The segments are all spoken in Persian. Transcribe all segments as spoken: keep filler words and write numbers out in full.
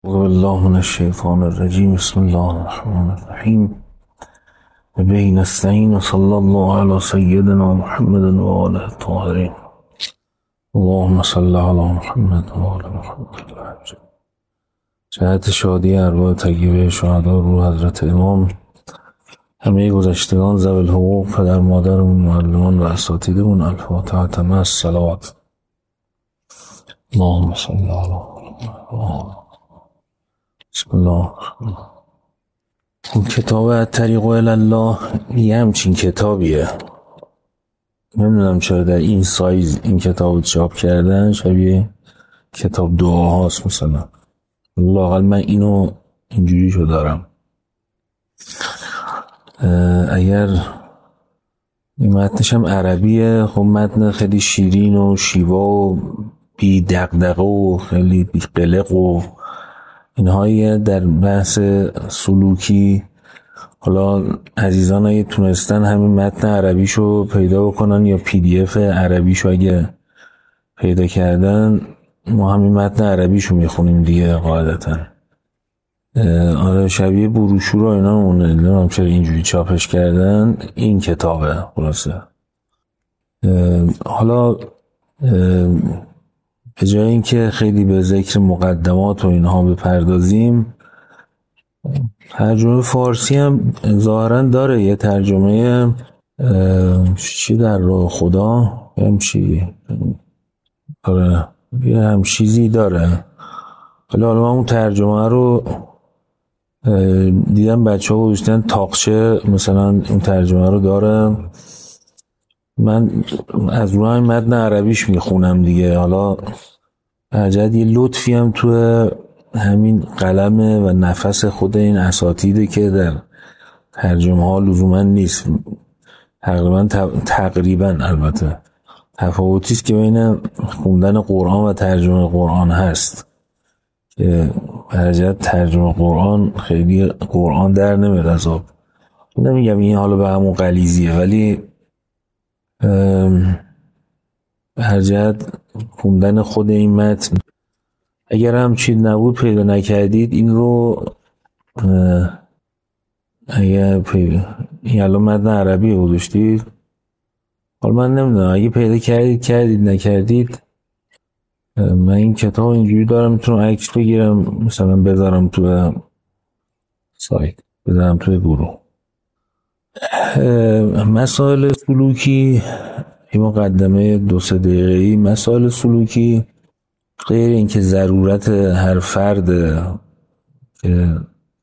أعوذ بالله من الشيطان الرجيم. بسم الله الرحمن الرحيم. وبه نستعين. صلى الله على سيدنا محمد وآله الطاهرين. اللهم صل على محمد وآل محمد. جهت شادی ارواح طیبه شهدا روح حضرت امام، همه گذشتگان ذوی الحقوق، پدر مادرمون، معلمان و اساتیدمون. الفاتحه. تمام الصلوات. اللهم صل على محمد. بسم الله. اون کتاب طریق الله یه همچین کتابیه. نمیدونم چرا در این سایز این کتاب چاپ کردن، شبیه کتاب دعاهاست مثلا. لااقل من اینو اینجوری شو دارم. اگر این متنش هم عربیه، خب متن خیلی شیرین و شیوا و بی دغدغه و خیلی بی قلق و اینهایی در بحث سلوکی. حالا عزیزان اگه تونستن همین متن عربیشو پیدا بکنن یا پی دی اف عربیشو اگه پیدا کردن، ما همین متن عربیشو میخونیم دیگه قاعدتا. آره شبیه بروشور و اینا مونه. نمیدونم چرا اینجوری چاپش کردن. این کتابه خلاصه. حالا به جای اینکه خیلی به ذکر مقدمات و اینها بپردازیم، ترجمه فارسی هم ظاهرا داره. یه ترجمه چی در راه خدا هم چی آره یه هم چیزی داره. حالا حالا من اون ترجمه رو دیدم بچه ها گذاشتن تاقچه مثلا اون ترجمه رو داره. من از روی متن عربیش میخونم دیگه. حالا عجب یه لطفی هم تو همین قلمه و نفس خود این اساتیده که در ترجمه ها لزوما نیست. تقریبا تقریبا البته تفاوتی است که بین خوندن قرآن و ترجمه قرآن هست که عجب ترجمه قرآن خیلی قرآن در نمیاد از آب. نمیگم این حالا به همون غلیظیه، ولی هر جهت خوندن خود این متن، اگر هم چیز نبود پیدا نکردید این رو، اگر پیدا این الان متن عربی گذاشتید، حالا من نمیدونم اگه پیدا کردید کردید نکردید، من این کتاب اینجوری دارم میتونم عکس بگیرم مثلا بذارم تو سایت، بذارم توی گروه. مسائل سلوکی، این مقدمه دو سه دقیقه‌ای. مسائل سلوکی غیر این که ضرورت هر فرد که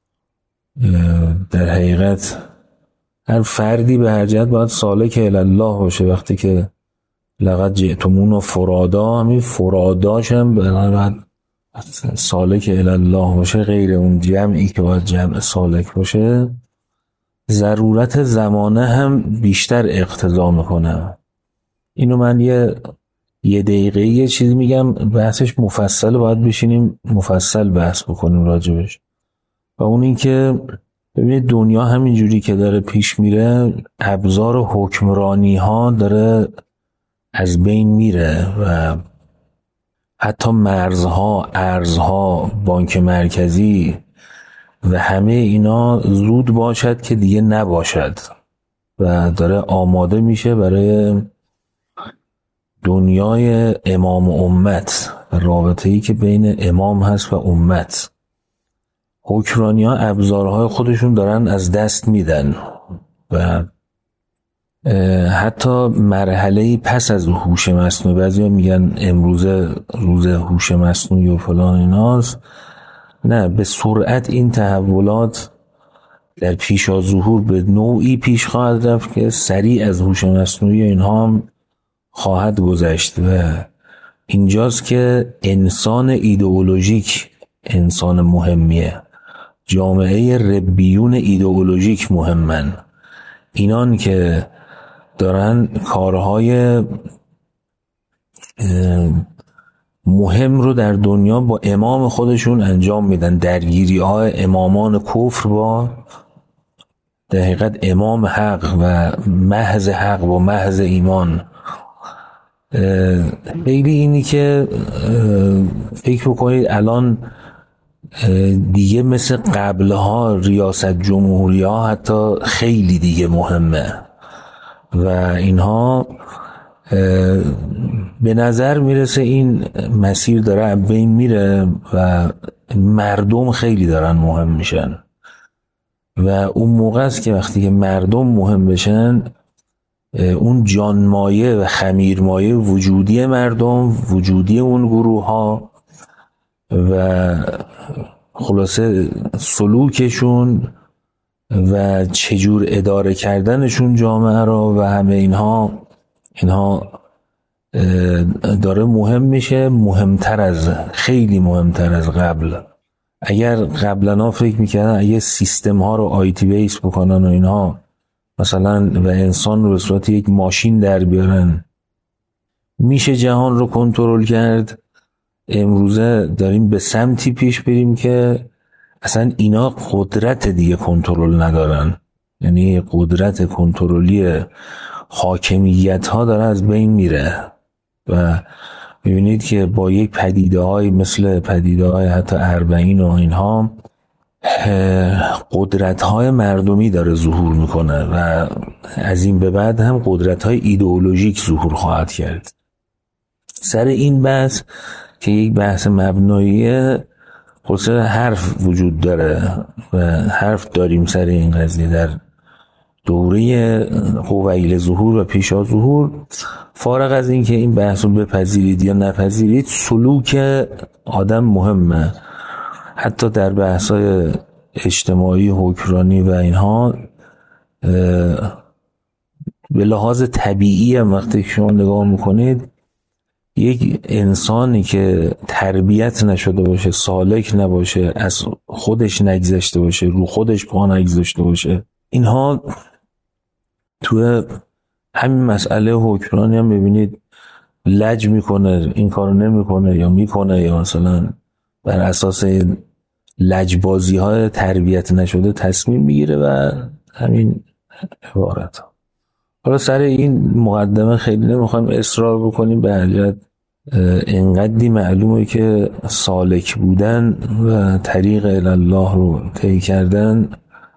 در حقیقت هر فردی به هر جهت باید سالک الی الله باشه. وقتی که لقد جئتمونا فرادا، همین فراداش هم باید سالک الی الله باشه، غیر اون جمعی که باید جمع سالک باشه. ضرورت زمانه هم بیشتر اقتضا میکنه. اینو من یه یه دقیقه یه چیزی میگم، بحثش مفصل، باید بشینیم مفصل بحث بکنیم راجبش. و اون این که ببینید دنیا همینجوری که داره پیش میره، ابزار حکمرانی ها داره از بین میره و حتی مرزها، ارزها، بانک مرکزی و همه اینا زود باشد که دیگه نباشد و داره آماده میشه برای دنیای امام و امت و رابطه‌ای که بین امام هست و امت. حکمرانی ها ابزارهای خودشون دارن از دست میدن و حتی مرحله پس از هوش مصنوعی، بعضیا میگن امروزه روز هوش مصنوعی و فلان ایناست، نه، به سرعت این تحولات در پیش از ظهور به نوعی پیش خواهد رفت که سریع از هوش مصنوعی اینها هم خواهد گذشت. و اینجاست که انسان ایدئولوژیک انسان مهمیه. جامعه ربیون ایدئولوژیک مهمن، اینان که دارن کارهای مهم رو در دنیا با امام خودشون انجام میدن. درگیری های امامان کفر با در حقیقت امام حق و محض حق با محض ایمان. خیلی اینی که فکر بکنید الان دیگه مثل قبلها ریاست جمهوری ها حتی خیلی دیگه مهمه و اینها به نظر میرسه این مسیر داره بین میره و مردم خیلی دارن مهم میشن و اون موقع است که وقتی که مردم مهم بشن اون جانمایه و خمیرمایه وجودی مردم، وجودی اون گروه ها و خلاصه سلوکشون و چجور اداره کردنشون جامعه را و همه اینها اینها داره مهم میشه، مهمتر از خیلی مهمتر از قبل. اگر قبلا فکر میکردن اگه سیستم ها رو آیتی بیس بکنن و اینها مثلا و انسان رو به صورت یک ماشین در بیارن میشه جهان رو کنترل کرد، امروزه داریم به سمتی پیش بریم که اصلا اینا قدرت دیگه کنترل ندارن، یعنی قدرت کنترلی حاکمیت ها داره از بین میره و میبینید که با یک پدیده های مثل پدیده های حتی اربعین و اینها قدرت های مردمی داره ظهور میکنه و از این به بعد هم قدرت های ایدئولوژیک ظهور خواهد کرد. سر این بحث که یک بحث مبناییه، خلاصه حرف وجود داره و حرف داریم سر این قضیه در دوره قویل ظهور و پیشا ظهور. فارغ از این که این بحث رو بپذیرید یا نپذیرید، سلوک آدم مهمه. حتی در بحث‌های اجتماعی حکمرانی و اینها به لحاظ طبیعی هم وقتی شما نگاه میکنید، یک انسانی که تربیت نشده باشه، سالک نباشه، از خودش نگذشته باشه، رو خودش پا نگذاشته باشه، اینها تو همین مسئله حکمرانی هم ببینید لج میکنه، این کارو نمیکنه یا میکنه، یا مثلا بر اساس لجبازی های تربیت نشده تصمیم میگیره و همین عبارت. حالا سر این مقدمه خیلی نمیخوایم اصرار بکنیم، به هر جهت اینقدری معلومه که سالک بودن و طریق الله رو طی کردن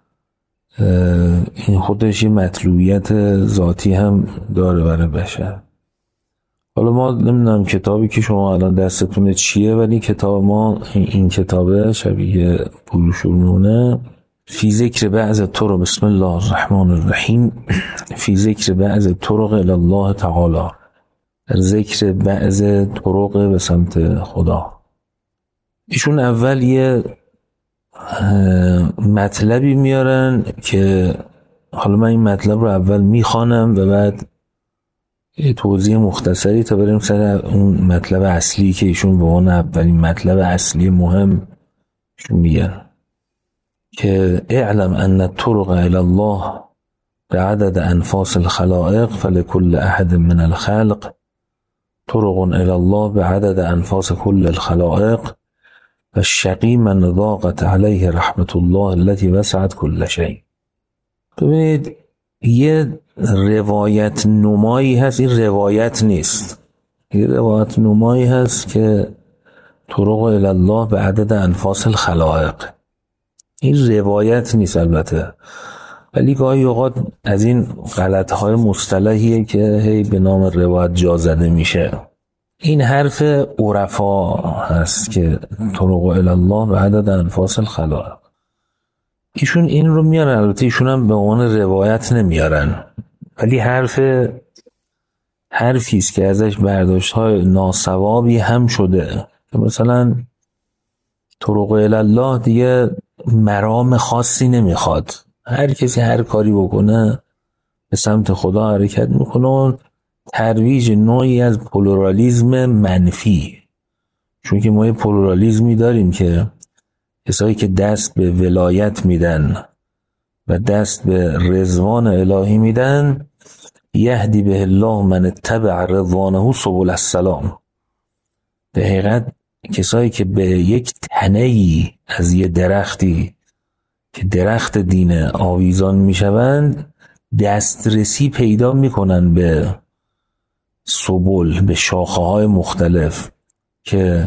این خودش مطلوبیت ذاتی هم داره برای بشر. حالا ما نمیدونم کتابی که شما الان دستتونه چیه، ولی کتاب ما این کتابه شبیه بروشورمونه، فی ذکر بعض طرق، بسم الله الرحمن الرحیم، فی ذکر بعض طرق الی الله تعالی، در ذکر بعض طرق به سمت خدا. ایشون اول یه مطلبی میارن که حالا من این مطلب رو اول میخوانم و بعد توضیح مختصری تا بریم سر اون مطلب اصلی که ایشون به عنوان اولین مطلب اصلی مهم ایشون میگن که اعلم ان الطرق الى الله بعدد انفاس الخلائق فلكل احد من الخلق طرق الى الله بعدد انفاس كل الخلائق و الشقی من ضاقت علیه رحمت الله التي وسعت كل شيء. ببینید یه روایت نمایی هست، این روایت نیست، یه روایت نمایی هست که طرق الی الله به عدد انفاس الخلائق، این روایت نیست البته، ولی گاهی اوقات از این غلط‌های مصطلحیه که هی به نام روایت جا زده میشه. این حرف عرفا هست که طرق الی الله به عدد انفاس الخلائق. ایشون این رو میارن، البته ایشون هم به عنوان روایت نمیارن، ولی حرف حرفی است که ازش برداشت‌های ناصوابی هم شده که مثلا طرق الی الله دیگه مرام خاصی نمیخواد، هر کسی هر کاری بکنه به سمت خدا حرکت میکنه، ترویج نوعی از پلورالیزم منفی. چون که ما یه پلورالیزمی داریم که کسایی که دست به ولایت میدن و دست به رضوان الهی میدن، یهدی به الله من اتبع رضوانه سبل السلام، به حقیقت کسایی که به یک تنه‌ای از یه درختی که درخت دین آویزان میشوند دسترسی پیدا میکنن به سبل، به شاخه های مختلف که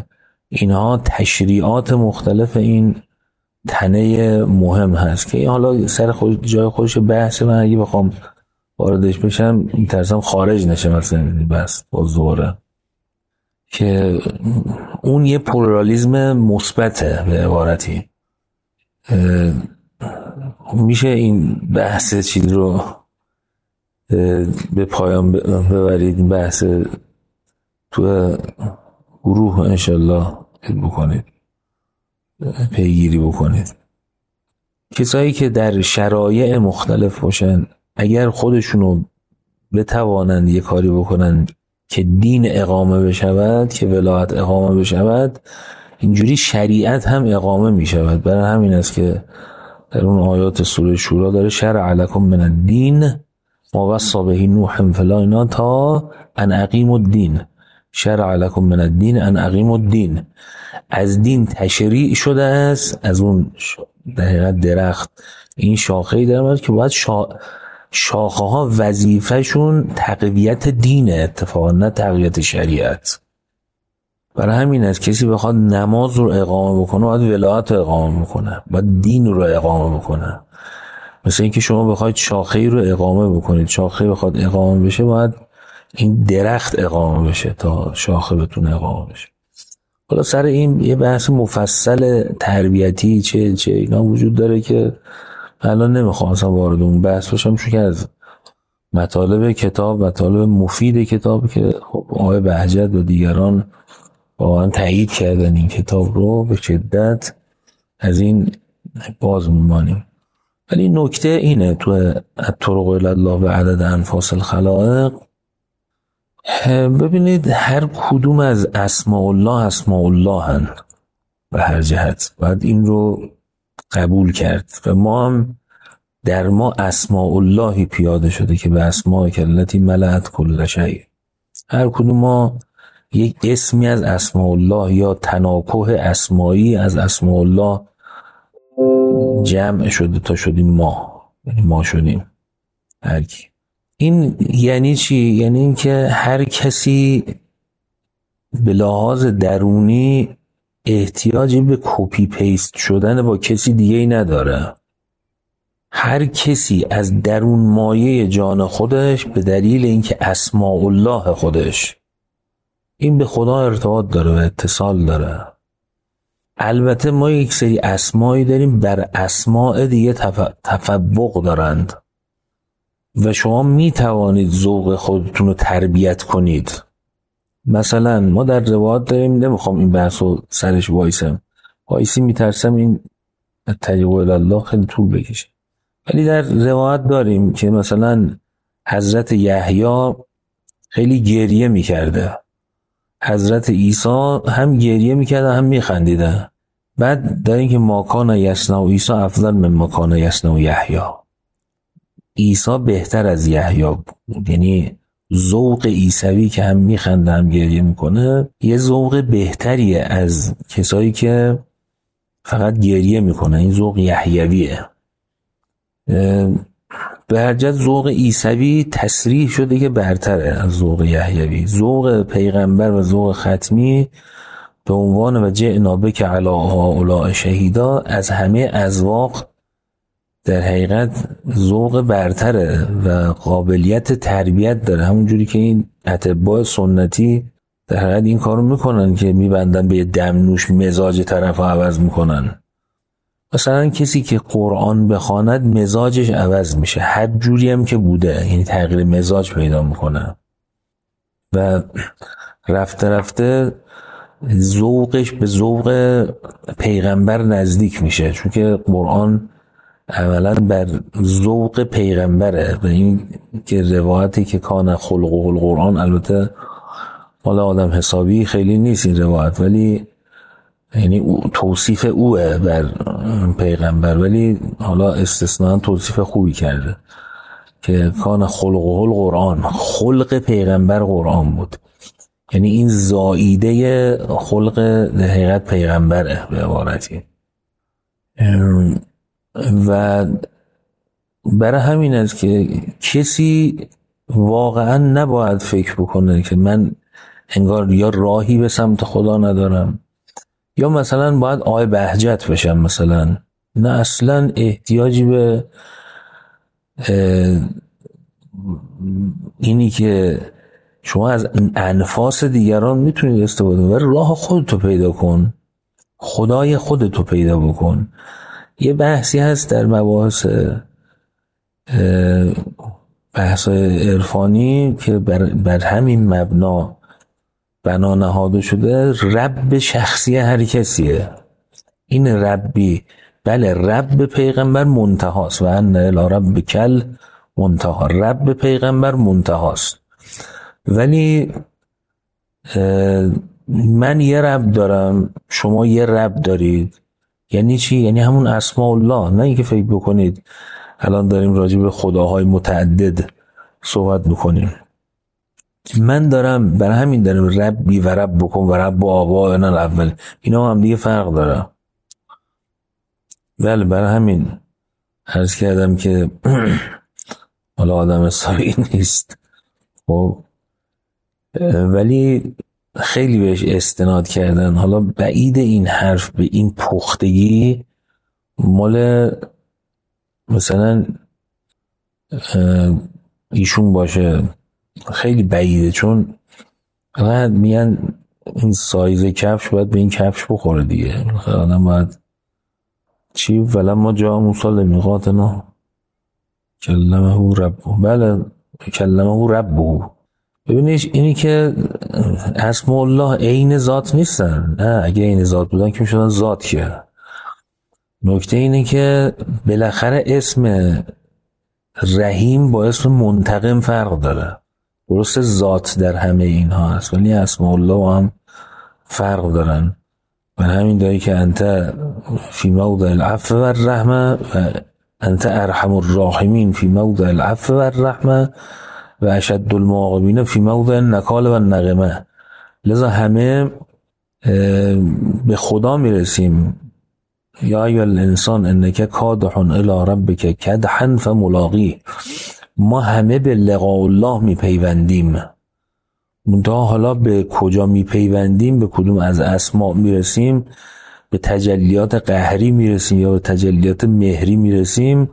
اینها تشریعات مختلف این تنه مهم هست که حالا سر خود جای خودش بحث، من اگه بخوام واردش بشم میترسم خارج نشه مثلا بس باز دوباره، که اون یه پلورالیزم مثبته به عبارتی. میشه این بحث چیز رو به پایان ببرید، این بحث تو گروه انشالله بکنید، پیگیری بکنید. کسایی که در شرایع مختلف باشن اگر خودشونو بتوانند یه کاری بکنن که دین اقامه بشود، که ولایت اقامه بشود، اینجوری شریعت هم اقامه میشود. برای همین است که در اون آیات سوره شورا داره شرع لکم من الدین ما وصی به نوح فلاینا تا ان اقیموا الدین، شرع لکم من الدین ان اقیموا الدین. از دین تشریع شده است، از اون در حقیقت درخت این شاخه‌ای داره که باید شا... شاخه ها وظیفه‌شون تقویت دینه، اتفاقا نه تقویت شریعت. برای همین است کسی بخواد نماز رو اقامه بکنه باید ولایت رو اقامه بکنه، باید دین رو اقامه بکنه. مثل اینکه شما بخواید شاخه‌ای رو اقامه بکنید، شاخه بخواد اقامه بشه باید این درخت اقامه بشه تا شاخه بتونه اقامه بشه. حالا سر این یه بحث مفصل تربیتی چه چه اینا وجود داره که الان نمیخوام اصلا وارد اون بحث بشم، چون که از مطالب کتاب، مطالب مفید کتاب که خب آقای بهجت و دیگران واقعا تایید کردن این کتاب رو به شدت، از این باز میمانیم. ولی نکته اینه تو طرق الی الله و عدد انفاس الخلائق، ببینید هر کدوم از اسماء الله اسماء الله هن به هر جهت، باید این رو قبول کرد و ما هم در ما اسماء اللهی پیاده شده که به اسماء کلتی ملأت کل شیء. هر کدوم ما یک اسمی از اسماء الله یا تناکه اسمایی از اسماء الله جمع شده تا شدیم ما، یعنی ما شدیم هر کی. این یعنی چی؟ یعنی این که هر کسی به لحاظ درونی احتیاجی به کپی پیست شدن با کسی دیگه ای نداره. هر کسی از درون مایه جان خودش به دلیل اینکه اسماء الله خودش این به خدا ارتباط داره و اتصال داره. البته ما یک سری اسمایی داریم بر اسماء دیگه تف... تفوق دارند و شما می توانید ذوق خودتون رو تربیت کنید. مثلا ما در روایات داریم، نمیخوام این بحث رو سرش وایسم وایسی میترسم این طریق الی الله خیلی طول بکشه، ولی در روایات داریم که مثلا حضرت یحیی خیلی گریه میکرده، حضرت عیسی هم گریه میکرده هم میخندیده. بعد داریم که ماکان یصنع عیسی افضل من ماکان یصنع یحیی، عیسی بهتر از یحیی بود. یعنی ذوق عیسوی که هم میخنده هم گریه میکنه یه ذوق بهتریه از کسایی که فقط گریه میکنه، این ذوق یحیویه. به هر جهت ذوق عیسوی تصریح شده که برتره از ذوق یحیوی. ذوق پیغمبر و ذوق ختمی به عنوان و جئنا بک علی هؤلاء شهیدا از همه اذواق در حقیقت ذوق برتره و قابلیت تربیت داره، همونجوری که این اتباع سنتی در حقیقت این کارو میکنن که میبندن به دم نوش مزاج طرف رو عوض میکنن. مثلا کسی که قرآن بخواند مزاجش عوض میشه، هر جوری هم که بوده، یعنی تغییر مزاج پیدا میکنه و رفته رفته ذوقش به ذوق پیغمبر نزدیک میشه، چون که قرآن اولا بر ذوق پیغمبره و این که روایتی که کان خلقه القرآن، البته حالا آدم حسابی خیلی نیست این روایت، ولی یعنی او توصیف اوه بر پیغمبر، ولی حالا استثناء توصیف خوبی کرده که کان خلقه القرآن، خلق پیغمبر قرآن بود، یعنی این زائیده خلق در حقیقت پیغمبره به عبارتی. و برای همین است که کسی واقعا نباید فکر بکنه که من انگار یا راهی به سمت خدا ندارم یا مثلا باید آقای بهجت بشم مثلا. نه اصلا احتیاجی به اینی که شما از انفاس دیگران میتونید استفاده کنید، ولی راه خودتو پیدا کن، خدای خودتو پیدا بکن. یه بحثی هست در مباحث بحث عرفانی که بر, بر همین مبنا بنا نهاده شده، رب شخصی هر کسیه. این ربی، بله رب پیغمبر منتهاست و ان الی ربکل منتها، رب پیغمبر منتهاست، ولی من یه رب دارم، شما یه رب دارید. یعنی چی؟ یعنی همون اسماء الله. نه اینکه فکر بکنید الان داریم راجع به خداهای متعدد صحبت میکنیم. من دارم برای همین دارم ربی و رب بکن و رب و آبائنا الاول، اینا هم دیگه فرق داره. بله برای همین عرض کردم که حالا آدم سایی نیست خب، ولی خیلی بهش استناد کردن. حالا بعید این حرف به این پختگی مال مثلا ایشون باشه، خیلی بعیده، چون بعد میگن این سایز کفش باید به این کفش بخوره دیگه. آدم باید چی ولما ما جا موسی لمیقاتنا کلمه رب، بله کلمه ربه. ببینیش اینی که اسم الله عین ذات نیستن، نه اگه عین ذات بودن که میشدن ذات. که نکته اینه که بالاخره اسم رحیم با اسم منتقم فرق داره. درسته ذات در همه اینها هست، ولی اسم الله هم فرق دارن. و همین دایی که انت فی موضع العفو و الرحمه و انت ارحم الراحمین فی موضع العفو و الرحمه و اشد المعاقبین فی موضع النکال و النقمه. لذا همه به خدا میرسیم. یا ایها الانسان انک کادح الی ربک کدحا فملاقیه. ما همه به لقاء الله میپیوندیم، منتها حالا به کجا میپیوندیم، به کدوم از اسماء میرسیم، به تجلیات قهری میرسیم یا به تجلیات مهری میرسیم،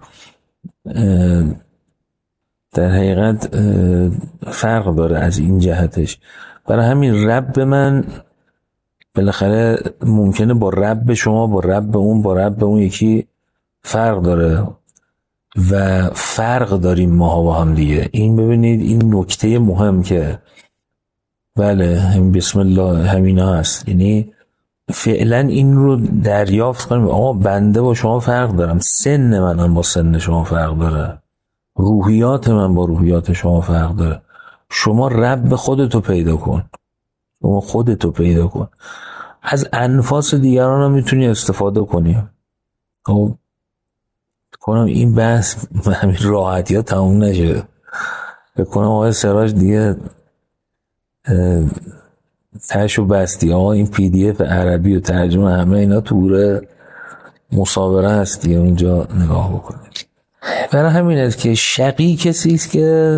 در حقیقت فرق داره از این جهتش. برای همین رب من بالاخره ممکنه با رب شما با رب اون با رب اون یکی فرق داره و فرق داریم ماها با هم دیگه. این ببینید این نکته مهم که بله هم بسم الله همینا هست، یعنی فعلا این رو دریافت کنیم. آقا بنده با شما فرق دارم، سن من هم با سن شما فرق داره، روحیات من با روحیات شما فرق داره. شما رب خودتو پیدا کن، شما خودتو پیدا کن، از انفاس دیگران هم میتونی استفاده کنی. خب کنم این بحث همین راحتی ها تموم نشه. بکنم آقای سراج دیگه تشو بستی. آقا این پی دی اف عربی و ترجمه همه اینا توره مصابره هست دیگه، اونجا نگاه بکنید. برای همین است که شقی کسی است که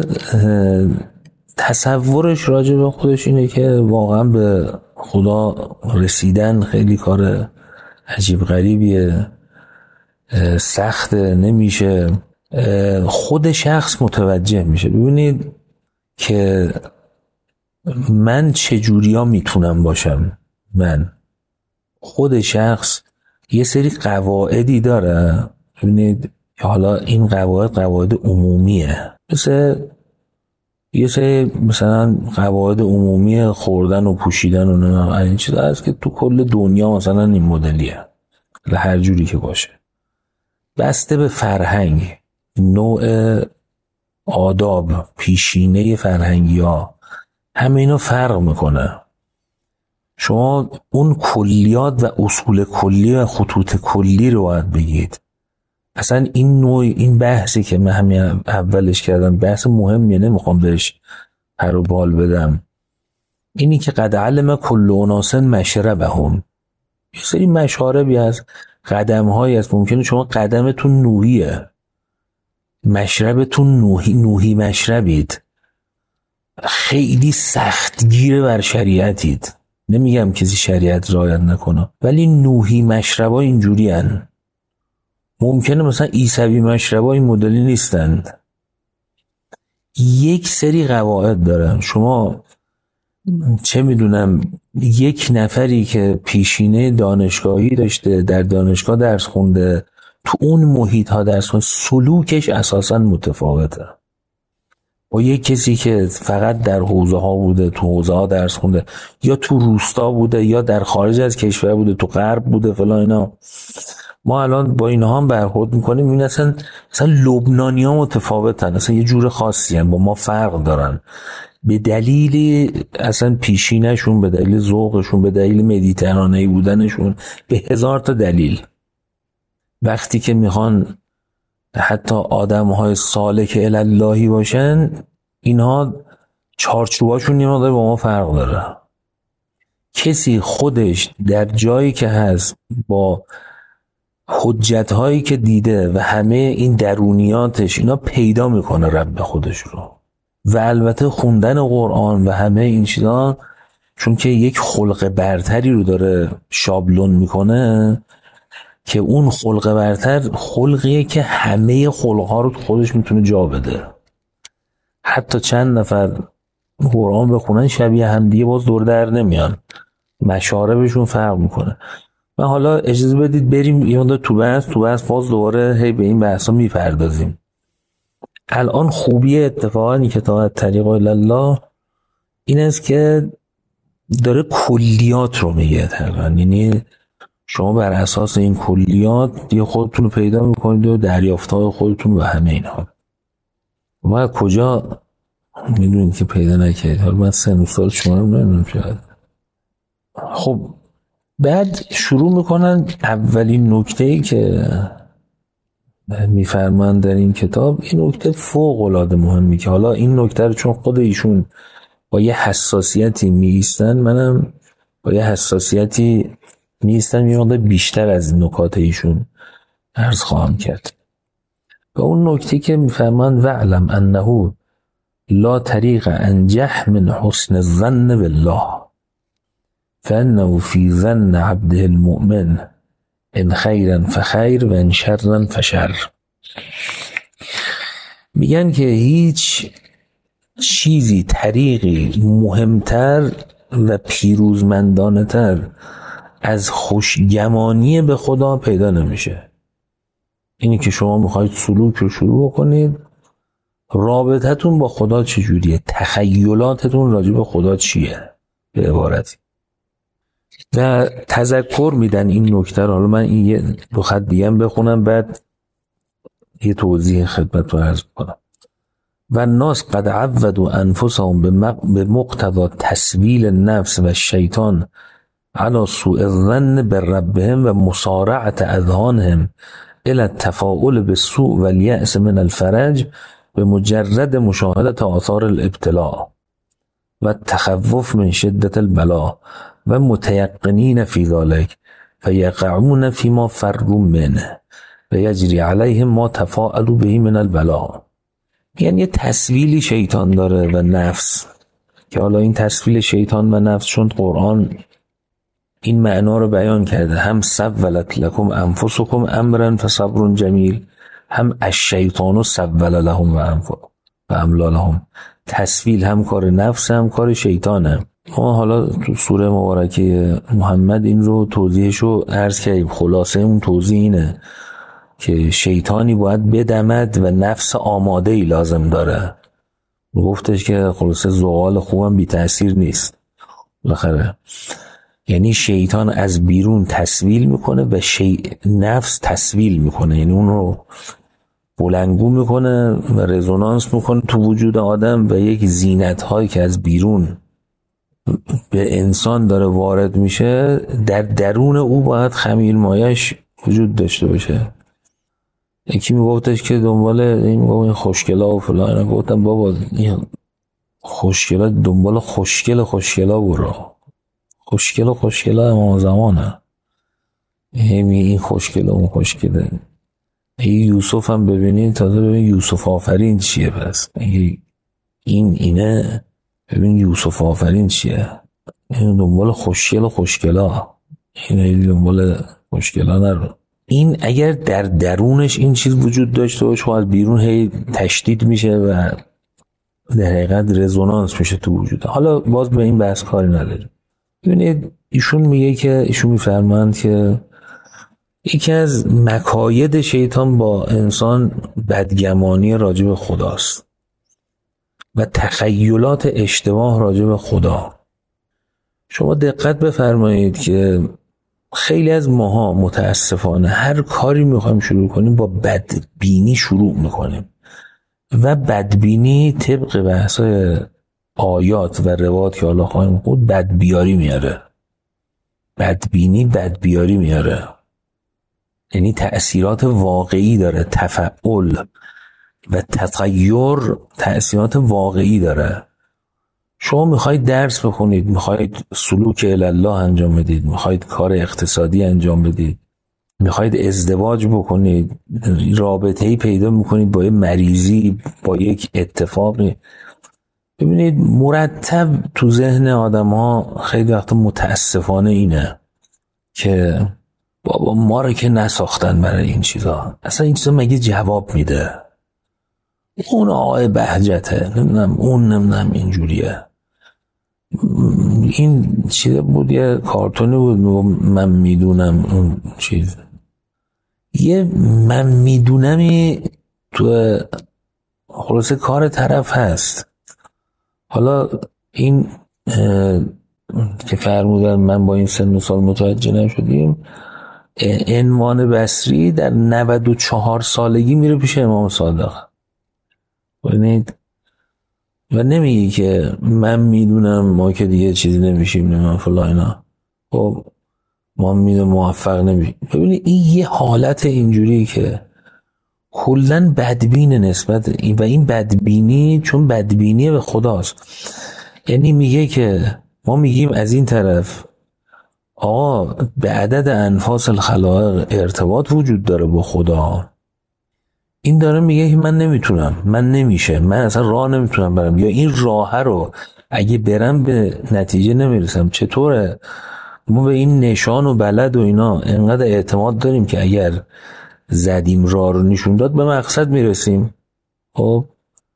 تصورش راجع به خودش اینه که واقعا به خدا رسیدن خیلی کار عجیب غریبیه، سخت نمیشه، خود شخص متوجه میشه. ببینید که من چجوری ها میتونم باشم. من خود شخص یه سری قواعدی داره، ببینید که حالا این قواعد قواعد عمومیه، مثل یه سری مثلا قواعد عمومی خوردن و پوشیدن و نه این چیزا هست که تو کل دنیا مثلا این مدلیه، هر جوری که باشه، بسته به فرهنگ، نوع آداب، پیشینه فرهنگی ها، همه اینا فرق میکنه. شما اون کلیات و اصول کلی و خطوط کلی رو باید بگید. اصلا این نوع این بحثی که من همین اولش کردم بحث مهمیه، نمیخوام بهش پر و بال بدم، اینی که قد علم کل اناس مشربهم. یه سری مشاربی هست، قدم هایی هست، ممکنه شما قدمتون نوحیه، مشربتون نوحی نوحی مشربید، خیلی سختگیره بر شریعتید، نمیگم کسی شریعت رعایت نکنه، ولی نوحی مشربا اینجوری هن. ممکنه مثلا عیسوی مشربا این مدلی نیستند. یک سری قواعد دارن. شما چه میدونم یک نفری که پیشینه دانشگاهی داشته، در دانشگاه درس خونده، تو اون محیط ها درس خونده، سلوکش اساسا متفاوته با یک کسی که فقط در حوزه ها بوده، تو حوزه ها درس خونده، یا تو روستا بوده، یا در خارج از کشور بوده، تو غرب بوده فلان اینا. ما الان با اینها هم برخورد میکنیم، این اصلا مثلا لبنانی ها متفاوتن، اصلا یه جور خاصی هن، با ما فرق دارن به دلیل اصلا پیشینشون، به دلیل ذوقشون، به دلیل مدیترانه‌ای بودنشون، به هزار تا دلیل. وقتی که میخوان حتی آدم‌های سالک الاللهی باشن، اینها چارچوباشون یه مقدار با ما فرق داره. کسی خودش در جایی که هست با حجت‌هایی که دیده و همه این درونیاتش، اینا پیدا میکنه رب خودش رو. و البته خوندن قرآن و همه این چیزا، چون که یک خلق برتری رو داره شابلون میکنه، که اون خلق برتر خلقیه که همه خلقها رو خودش میتونه جا بده. حتی چند نفر قرآن بخونن شبیه هم دیگه باز دور در نمیان، مشاربشون فرق میکنه. و حالا اجازه بدید بریم یه مقدار تو بحث تو بحث باز دوباره هی به این بحثا میپردازیم. الان خوبی اتفاقا این کتاب طریق الله این است که داره کلیات رو میگه تقریبا. یعنی شما بر اساس این کلیات دیگه خودتون رو پیدا میکنید و دریافت‌های خودتون و همه اینها. ما کجا میدونید که پیدا نکردید؟ حالا من سن و سال شما رو نمیدونم شاید. خب بعد شروع میکنن. اولین نکته‌ای که میفرمان در این کتاب، این نکته فوق العاده مهمی که حالا این نکته رو چون خود ایشون با یه حساسیتی میایستن، منم با یه حساسیتی میایستم یه مقدار بیشتر از نکات ایشون عرض خواهم کرد. و اون نکته که میفرمان وعلم انه لا طریق انجح من حسن الظن بالله فانه فی ظن عبده المؤمن ان خیرا فخیر و ان شرا فشر. میگن که هیچ چیزی، طریقی مهمتر و پیروزمندانه تر از خوشگمانی به خدا پیدا نمیشه. اینی که شما میخواید سلوک رو شروع کنید، رابطتون با خدا چجوریه، تخیلاتتون راجع به خدا چیه، به عبارتی. و تذکر میدن این نکته رو. حالا من این یه دو خط دیگه هم بخونم، بعد یه توضیح خدمت رو عرض کنم. و الناس قد عودوا انفسهم به مقتضى تسویل النفس و الشیطان على سوء الظن بربهم و مسارعت اذهانهم الى التفاؤل بالسوء و اليأس من الفرج به مجرد مشاهدت آثار الابتلاء و التخوف من شدت البلاء و متيقنين في ذلك فيقعون فيما فروا منه و يجري عليهم ما تفاءلوا به من البلاء. یعنی یه تسویلی شیطان داره و نفس، که حالا این تسویل شیطان و نفس چون قرآن این معنا رو بیان کرده، هم سولت لکم انفسکم امرا فصبر جمیل، هم الشیطان سول لهم و انفسکم و املا لهم. تسویل هم کار نفس هم کار شیطانه. ما حالا تو سوره مبارکه محمد این رو توضیحش رو عرض کردیم. خلاصه اون توضیح اینه که شیطانی باید بدمد و نفس آماده ای لازم داره. گفتش که خلاصه زغال خوبم بی تأثیر نیست بالاخره. یعنی شیطان از بیرون تسویل میکنه و شی... نفس تسویل میکنه، یعنی اون رو بلندگو میکنه و رزونانس میکنه تو وجود آدم و یک زینت هایی که از بیرون به انسان داره وارد میشه، در درون او باید خمیر مایش وجود داشته باشه. یکی میگفتش که دنبال این میگفت این خوشگلا و فلان، اینا گفتم بابا این خوشگلا دنبال خوشگل خوشگلا برو، خوشگل و خوشگلا امام زمانه. این خوشگل و اون خوشگله. این یوسف هم ببینین، تازه ببین یوسف آفرین چیه. پس این اینه، ببین یوسف آفرین چیه. این دنبال خوشگل و خوشگلا، این دنبال خوشگلا نرو. این اگر در درونش این چیز وجود داشته باشه، از بیرون هی تشدید میشه و در حقیقت رزونانس میشه تو وجود. حالا باز به این بحث کاری نداریم. ببینید ایشون میگه که ایشون میفرمایند که یکی از مکاید شیطان با انسان بدگمانی راجع به خداست و تخیلات اشتباه راجع به خدا. شما دقت بفرمایید که خیلی از ماها متاسفانه هر کاری میخوایم شروع کنیم با بدبینی شروع میکنیم و بدبینی طبق بحثای آیات و روایات که حالا خواهیم خود بدبیاری میاره. بدبینی بدبیاری میاره، یعنی تأثیرات واقعی داره. تفعول و تغییر تأثیرات واقعی داره. شما میخواید درس بخونید، میخواید سلوک الله انجام بدید، میخواید کار اقتصادی انجام بدید، میخواید ازدواج بکنید، رابطه‌ای پیدا میکنید با یه مریضی، با یک اتفاقی. ببینید مرتب تو ذهن آدم ها خیلی وقت متاسفانه اینه که بابا ما رو که نساختن برای این چیزا، اصلا این چیزا مگه جواب میده؟ اون آقای بهجته، نمیدونم اون نمیدونم اینجوریه. این چیز بود، یه کارتونی بود من میدونم اون چیز، یه من میدونمی تو خلاصه کار طرف هست. حالا این که فرمودن من با این سن و سال متوجه نشدیم، عنوان بصری در نود و چهار سالگی میره پیش امام صادق ببینید و نمیگه که من میدونم ما که دیگه چیزی نمیشیم نمیدونم فلا اینا، خب ما میدونم موفق نمیشیم. ببینید این یه حالت اینجوری که کلن بدبین نسبت این و این بدبینی چون بدبینی به خداست. یعنی میگه که ما میگیم از این طرف آقا به عدد انفاس الخلائق ارتباط وجود داره با خدا، این داره میگه که من نمیتونم، من نمیشه، من اصلا راه نمیتونم برم، یا این راه رو اگه برم به نتیجه نمیرسم. چطوره ما به این نشان و بلد و اینا انقدر اعتماد داریم که اگر زدیم راه رو نشون داد به مقصد میرسیم؟ خب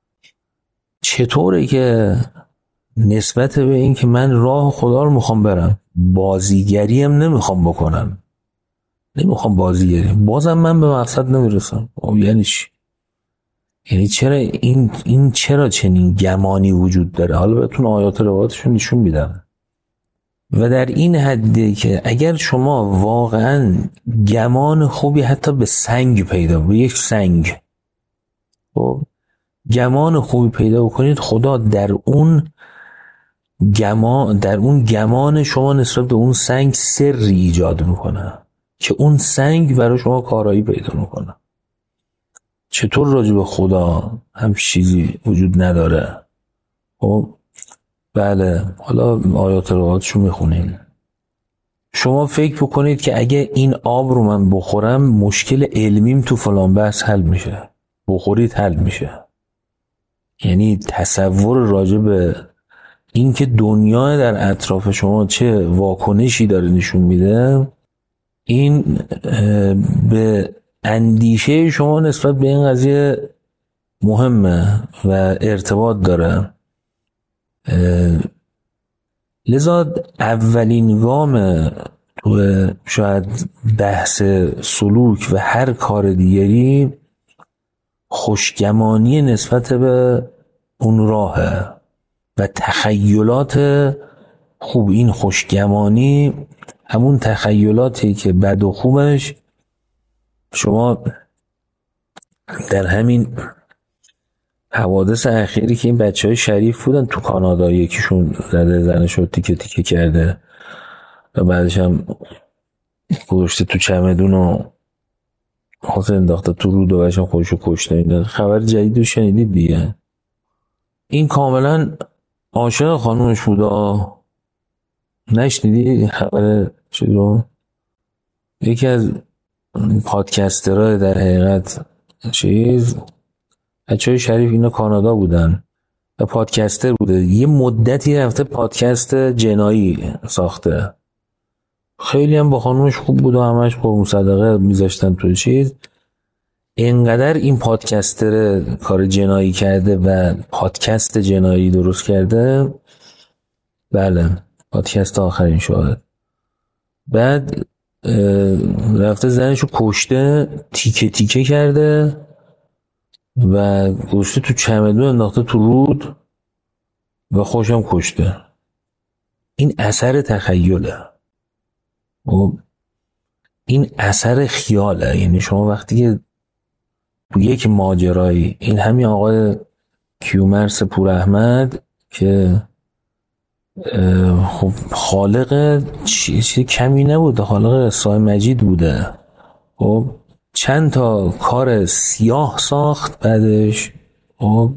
چطوره که نسبت به این که من راه خدا رو میخوام برم، بازیگری هم نمیخوام بکنم، نمیخوام بازیگری، بازم من به مقصد نمیرسم؟ خب یعنی چی؟ یعنی چرا این این چرا چنین گمانی وجود داره؟ حالا بهتون آیات روایاتشون نشون میدم. و در این حدی که اگر شما واقعا گمان خوبی حتی به سنگ پیدا، به یک سنگ خب گمان خوبی پیدا بکنید، خدا در اون گمان در اون گمان شما نسبت به اون سنگ سری ایجاد میکنه که اون سنگ برای شما کارایی پیدا میکنه. چطور راجع به خدا هم چیزی وجود نداره؟ خب بله، حالا آیات روایاتشو میخونیم. شما فکر بکنید که اگه این آب رو من بخورم مشکل علمیم تو فلان بحث حل میشه، بخورید حل میشه. یعنی تصور راجع به این که دنیا در اطراف شما چه واکنشی داره نشون میده، این به اندیشه شما نسبت به این قضیه مهمه و ارتباط داره. لذا اولین گام تو شاید بحث سلوک و هر کار دیگری خوشگمانی نسبت به اون راهه و تخیلات خوب. این خوشگمانی همون تخیلاتی که بد و خوبش شما در همین حوادث اخیری که این بچه های شریف بودن تو کانادا، یکیشون زده زنش رو تیکه تیکه کرده و بعدش هم گذاشته تو چمدون و خواست انداخته تو رود و بعدش هم خودشو کشته. این خبر جدید رو شنیدید دیگه؟ این کاملا عاشق خانومش بوده، نشنیدی خبر چی رو؟ یکی از پادکسترها در حقیقت چیز بچه های شریف اینا کانادا بودن، و پادکستر بوده، یه مدتی رفته پادکست جنایی ساخته، خیلی هم با خانومش خوب بود و همش قربون صدقه میذاشتن توی چیز. اینقدر این پادکستر کار جنایی کرده و پادکست جنایی درست کرده، بله پادکست آخرین شاهد، بعد رفته زنشو کشته، تیکه تیکه کرده و گوشته تو چمدون انداخته تو رود و خوشم کشته. این اثر تخیله، این اثر خیاله. یعنی شما وقتی که تو یک ماجرایی، این همین آقای کیومرث پور احمد که خب خالق چیزی کمی نبوده، خالق قصه‌های مجید بوده، خب چند تا کار سیاه ساخت بعدش، خب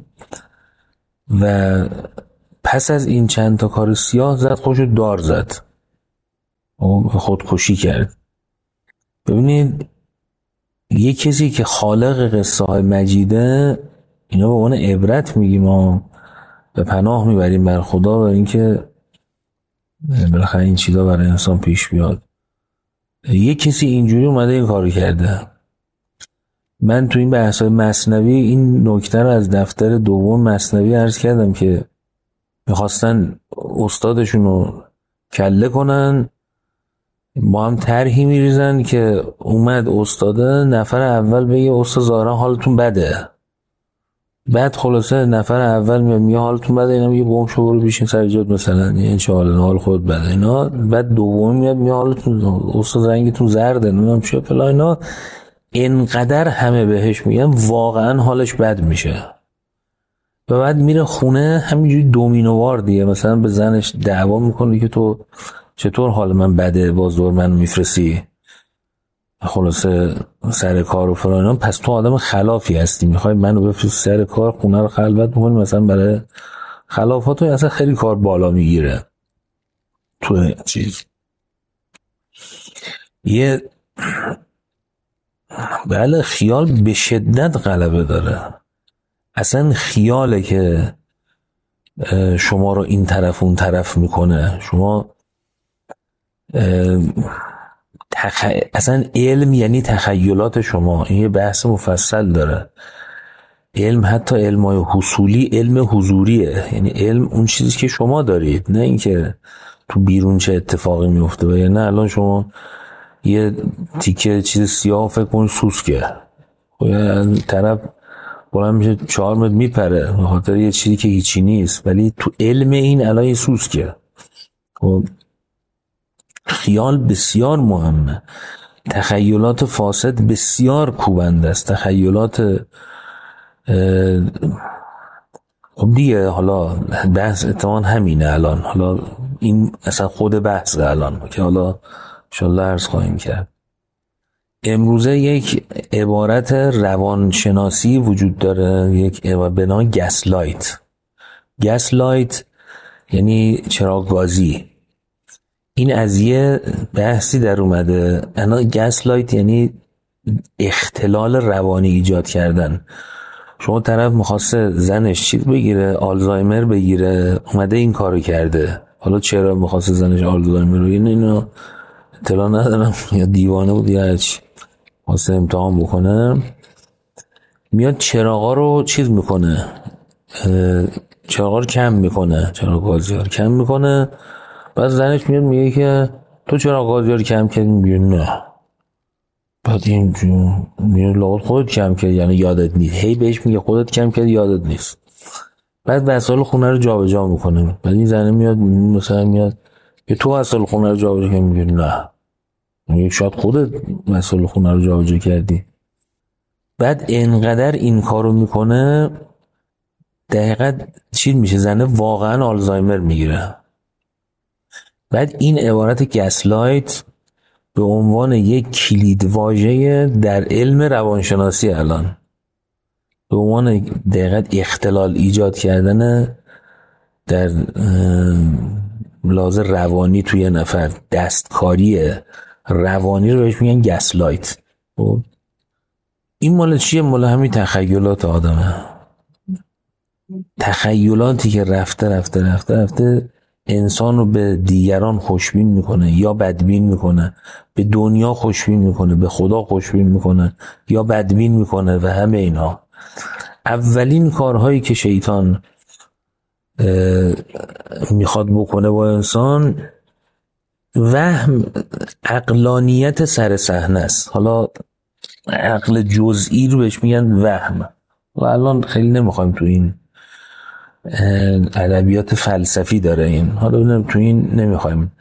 و پس از این چند تا کار سیاه زد خودشو دار زد، خودکشی کرد. ببینید یه کسی که خالق قصه های مجیده، اینا به عنوان عبرت میگیم، ما به پناه میبریم بر خدا و اینکه بالاخره این چیزا برای انسان پیش بیاد. یه کسی اینجوری اومده این کارو کرده. من تو این بحث های مثنوی این نکته رو از دفتر دوم مثنوی عرض کردم که میخواستن استادشون رو کله کنن، با هم طرحی میریزن که اومد استاده نفر اول بگه استاد ظاهرا حالتون بده، بعد خلاصه نفر اول میاد میگه حالتون بده، اینا میگه گم شو برو بشین سر جات مثلا، این چه حال حال خود بده اینا، بعد دوم میاد میگه حالتون استاد رنگتون زرده نمیدونم چه فلان اینا. اینقدر همه بهش میگن واقعا حالش بد میشه و بعد میره خونه همینجوری دومینووار دیگه، مثلا به زنش دعوا میکنه که تو چطور حال من بده باز دور من میفرستی، خلاصه سر کار و فلان، پس تو آدم خلافی هستی، میخوای منو بفرستی سر کار، خونه رو خلوت میکنی مثلا، برای خلافاتو اصلا خیلی کار بالا میگیره تو چیز. یه بله خیال به شدت غلبه داره، اصلا خیاله که شما رو این طرف اون طرف میکنه. شما تخ... اصلا علم یعنی تخیلات شما، این یه بحث مفصل داره. علم حتی علمای حصولی علم حضوریه، یعنی علم اون چیزی که شما دارید، نه اینکه تو بیرون چه اتفاقی میفته. و نه الان شما یه تیکه چیز سیاه فکر کن سوسکه، و طرف بلند میشه چهار متر میپره به خاطر یه چیزی که هیچی نیست، ولی تو علم این الان یه سوسکه. خب خیال بسیار مهمه، تخیلات فاسد بسیار کوبنده است، تخیلات خب دیگه حالا بحث اتمان همینه الان، حالا این اصلا خود بحث الان که حالا انشالله عرض خواهیم کرد. امروزه یک عبارت روانشناسی وجود داره، یک عبارت به نام گسلایت. گسلایت یعنی چراغ‌بازی. این از یه بحثی در اومده، انا گسلایت یعنی اختلال روانی ایجاد کردن. شما طرف میخواسته زنش چیز بگیره، آلزایمر بگیره، اومده این کارو کرده. حالا چرا میخواسته زنش آلزایمر بگیره اینو اطلاع ندارم، یا دیوانه بود یا چی، واسه امتحان بکنه، میاد چراغا رو چیز میکنه، چراغا رو کم میکنه، چراغ گازی رو کم میکنه. بعد زنش میاد میگه که تو چراغ گازی رو کم کردی؟ میگه نه. بعد این میگه لابد خودت کم کردی یعنی یادت نیست، هی بهش میگه خودت کم کردی یادت نیست. بعد وسایل خونه رو جابجا میکنه. بعد این زنه میاد مثلا میاد که تو وسایل خونه رو جابجا کردی؟ میگه نه. میگه شاید خودت وسایل خونه رو جابجا کردی. بعد اینقدر این کارو میکنه دقیقاً چی میشه، زنه واقعا آلزایمر میگیره. بعد این عبارت گسلایت به عنوان یک کلیدواژه در علم روانشناسی الان، به عنوان دقیقاً اختلال ایجاد کردن در لحاظ روانی توی نفر، دستکاری روانی رو بهش میگن گسلایت. این مال چیه؟ مال همین تخیلات آدمه. تخیلاتی که رفته رفته رفته رفته انسان رو به دیگران خوشبین میکنه یا بدبین میکنه، به دنیا خوشبین میکنه، به خدا خوشبین میکنه یا بدبین میکنه و همه اینها. اولین کارهایی که شیطان میخواد بکنه با انسان، وهم، عقلانیت سر صحنه است. حالا عقل جزئی رو بهش میگن وهم و الان خیلی نمیخوایم تو این ادبیات فلسفی داره این، حالا تو این نمیخوایم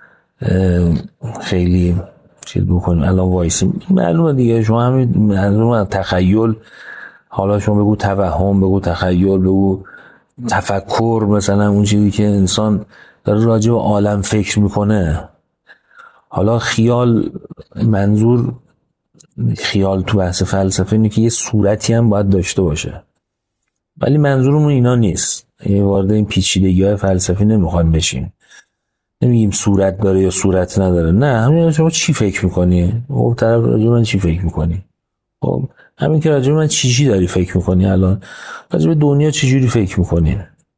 خیلی چیز بکنیم الان وایسیم. معلومه دیگه، شما همین معلومه تخیل، حالا شما بگو توهم، بگو تخیل، بگو تفکر، مثلا اون چیزی که انسان داره راجع به عالم فکر میکنه. حالا خیال، منظور خیال تو بحث فلسفه اینه که یه صورتی هم باید داشته باشه، ولی منظورمون اینا نیست. یه وارد این پیچیدگی‌های فلسفی نمیخوایم بشیم. نمیگیم صورت داره یا صورت نداره، نه، همین شما چی فکر میکنی؟ خب طرف راجع من چی فکر میکنی؟ خب همین که راجع من چی چی داری فکر میکنی؟ الان راجع به دنیا چی جوری فکر میکنی؟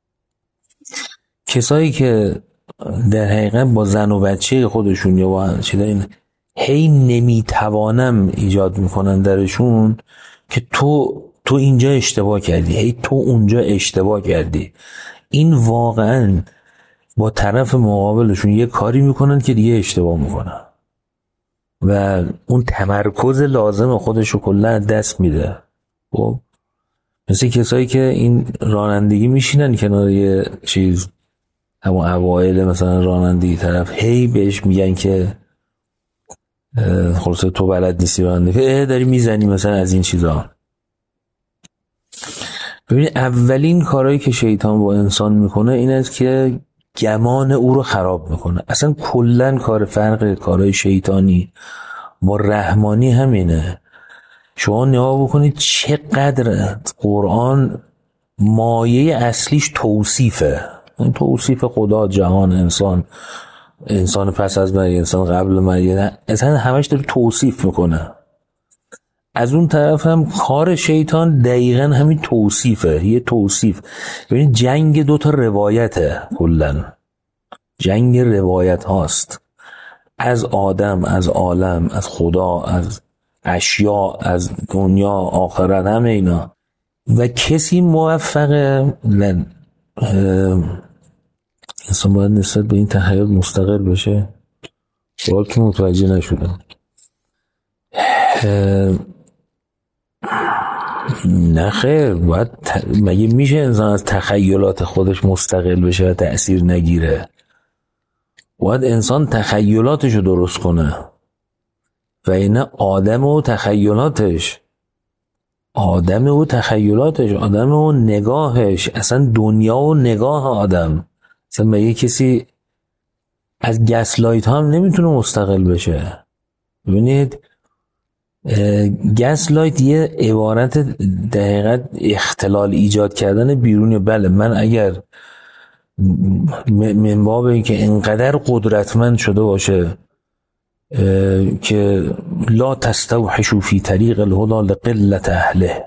کسایی که در حقیقت با زن و بچه خودشون یا با چیزا این هی نمیتوانم ایجاد میکنن درشون که تو تو اینجا اشتباه کردی، هی تو اونجا اشتباه کردی. این واقعا با طرف مقابلشون یه کاری میکنن که دیگه اشتباه میکنن و اون تمرکز لازم خودشو کلا دست میده. خب مثل کسایی که این رانندگی میشینن کنار یه چیز، همون اوایل مثلا رانندگی، طرف هی بهش میگن که خلاصه تو بلد نیستی رانندگی، داری میزنی مثلا از این چیزا. ببینید اولین کارهایی که شیطان با انسان میکنه این است که گمان او رو خراب میکنه. اصلا کلن کار فرق کارهای شیطانی با رحمانی همینه. شما نگاه بکنید چقدر قرآن مایه اصلیش توصیفه، این توصیف خدا، جهان، انسان، انسان پس از مرگ، انسان قبل مرگ، اصلا همش داره توصیف میکنه. از اون طرف هم کار شیطان دقیقا همین توصیفه، یه توصیف. ببینید جنگ دوتا روایته، کلن جنگ روایت هاست، از آدم، از عالم، از خدا، از اشیاء، از دنیا، آخرت، همه اینا. و کسی موفقه لن انسان باید نسبت به این تخیل مستقل بشه. سوال که متوجه نشدم. نه خیر، باید ت... مگه میشه انسان از تخیلات خودش مستقل بشه و تأثیر نگیره؟ باید انسان تخیلاتشو درست کنه و اینه آدم و تخیلاتش، آدم و تخیلاتش، آدم و نگاهش، اصلا دنیا و نگاه آدم. اصلا مگه کسی از گسلایت هم نمیتونه مستقل بشه؟ ببینید گسلایت یه عبارت دقیقت اختلال ایجاد کردن بیرونی. بله من اگر من باب این که انقدر قدرتمند شده باشه که لا تستوحشوا فی طریق الهدى لقلت اهله،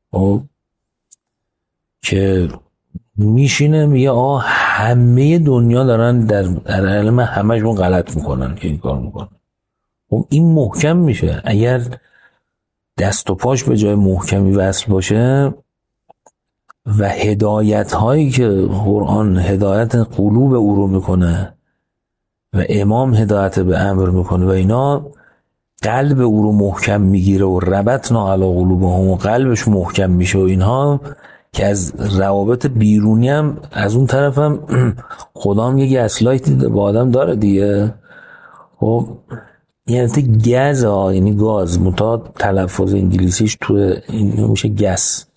که میشینه میگه آه همه دنیا دارن در علم همشون غلط میکنن که این کار میکنن. خب این محکم میشه اگر دست و پاش به جای محکمی وصل باشه و هدایت هایی که قرآن هدایت قلوب او رو میکنه و امام هدایت به امر میکنه و اینا قلب او رو محکم میگیره و ربطنا علی قلوبهم و قلبش محکم میشه و اینها، که از روابط بیرونی هم از اون طرف هم خدا هم یه گسلایت با آدم داره دیگه. خب یعنی گاز ها، یعنی گاز، متا تلفظ انگلیسیش تو این میشه گس،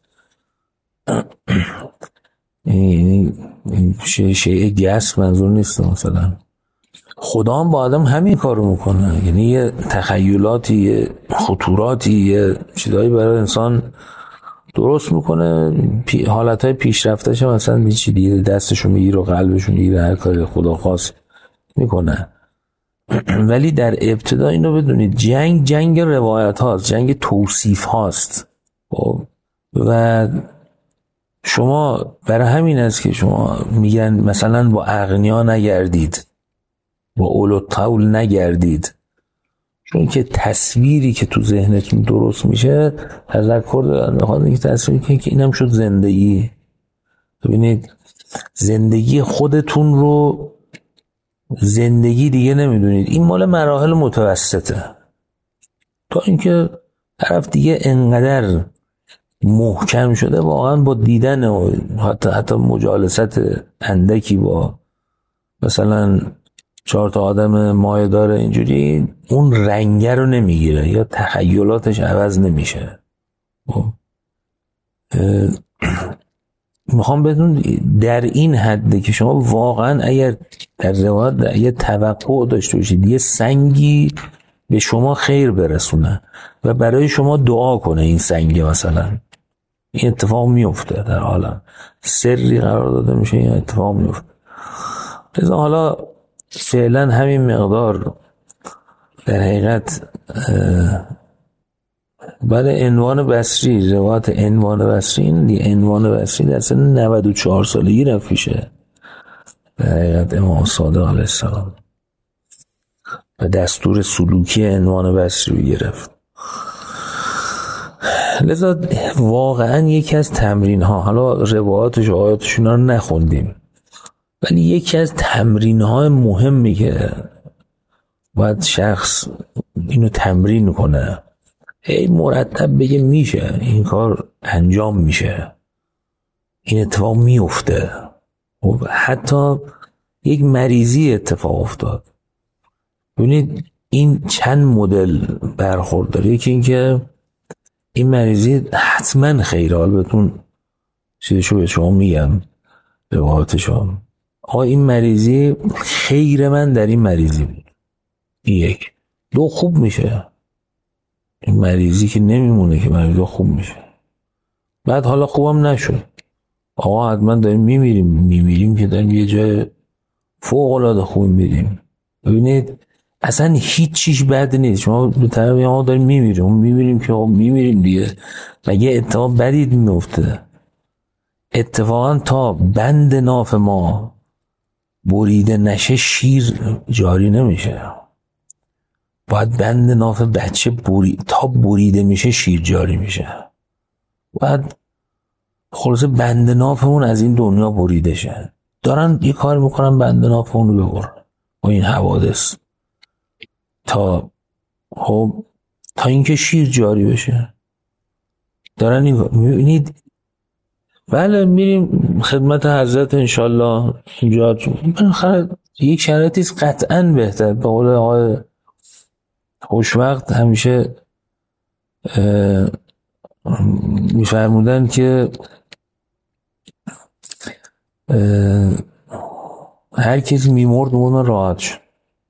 یعنی شیء گس منظور نیست. مثلا خدا هم با آدم همین کارو میکنه، یعنی یه تخیلاتی، یه خطوراتی، یه چیزایی برای انسان درست میکنه، پی حالتهای پیشرفتش هم مثلا هیچی دیگه دستشو میگیره و قلبشو میگیره، هر کاری خدا خواست میکنه. ولی در ابتدا اینو بدونید جنگ جنگ روایت هاست، جنگ توصیف هاست. و شما برای همین است که شما میگن مثلا با اغنیا نگردید، با اولو الطول نگردید، چون که تصویری که تو ذهنتون درست میشه تذکر دارن میخواد این تصویری که, که اینم شد زندگی. ببینید زندگی خودتون رو زندگی دیگه نمیدونید، این مال مراحل متوسطه، تا اینکه طرف دیگه انقدر محکم شده واقعا با دیدن و حتی حتی مجالست اندکی با مثلا چهار تا آدم مایه داره اینجوری اون رنگه رو نمیگیره یا تخیلاتش عوض نمیشه. میخوام بدون در این حده که شما واقعا اگر در روایت یه توقع داشته باشید یه سنگی به شما خیر برسونه و برای شما دعا کنه این سنگ، مثلا این اتفاق میفته در عالم، سری قرار داده میشه این اتفاق میفته. لذا حالا فعلا همین مقدار در حقیقت بعد عنوان بصری، روایت عنوان بصری، این عنوان بصری در سن نود و چهار سالگی رفت پیشه در حقیقت امام صادق علیه السلام و دستور سلوکی عنوان بصری رو گرفت. لذا واقعا یکی از تمرین ها، حالا روایاتش و آیاتش رو نخوندیم، ولی یکی از تمرین های مهمی که باید شخص اینو تمرین کنه، هی مرتب بگه میشه این کار انجام میشه، این اتفاق میفته. و حتی یک مریضی اتفاق افتاد، ببینید این چند مدل برخورد داره. یکی این که این مریضی حتما خیره، حال بهتون چیزشو به شما میگم روایاتشو، آقا این مریضی خیر من در این مریضی بود، یک دو خوب میشه، این مریضی که نمیمونه که مریضی خوب میشه، بعد حالا خوبم نشد، آقا حتما داریم میمیریم میمیریم که داریم یه جای فوق العاده خوب میریم. ببینید اصلا هیچ چیز بد نیست، شما به طرف آقا داریم میمیریم اون میمیریم که آقا میمیریم دیگه، مگه اتفاق بدی میفته؟ اتفاقا تا بند ناف ما بریده نشه شیر جاری نمیشه، باید بند ناف بچه بری... تا بریده میشه شیر جاری میشه، باید خلاصه بند نافمون از این دنیا بریده شه. دارن یه کار میکنن بند نافمون رو ببرن با این حوادث تا خب تا اینکه شیر جاری بشه. دارن این میبینید. بله میریم خدمت حضرت انشالله اینجا. یک شرایطیست قطعا بهتر، به قول آقای خوشوقت همیشه میفرمودن که هر کسی میمرد اون راحت شد.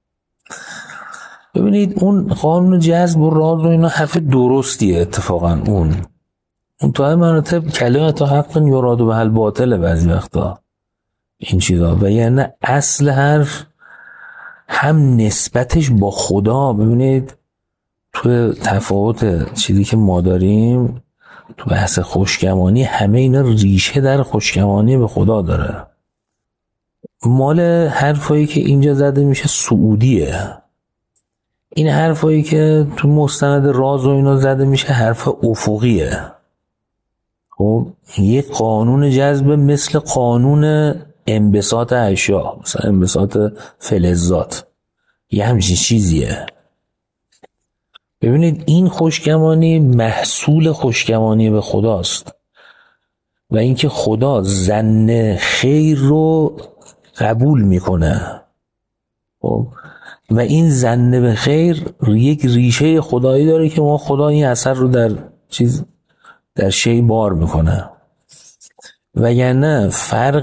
ببینید اون قانون جذب و راز و اینا حرف درستیه، اتفاقا اون اون تا مراتب کلمه تا حق یراد و به حل باطله بعضی وقتا این چیزا، و یعنی اصل حرف هم نسبتش با خدا. ببینید تو تفاوت چیزی که ما داریم تو بحث خوشگمانی، همه اینا ریشه در خوشگمانی به خدا داره. مال حرفایی که اینجا زده میشه سعودیه، این حرفایی که تو مستند راز و اینا زده میشه حرف افقیه. خب یک قانون جذب مثل قانون انبساط اشیا، مثلا انبساط فلزات، یه همچین چیزیه. ببینید این خوشگمانی محصول خوشگمانی به خداست و اینکه خدا ظن خیر رو قبول میکنه. خب و این ظن به خیر یک ریشه خدایی داره که ما خدا این اثر رو در چیز در شی بار میکنه، و یعنی فرق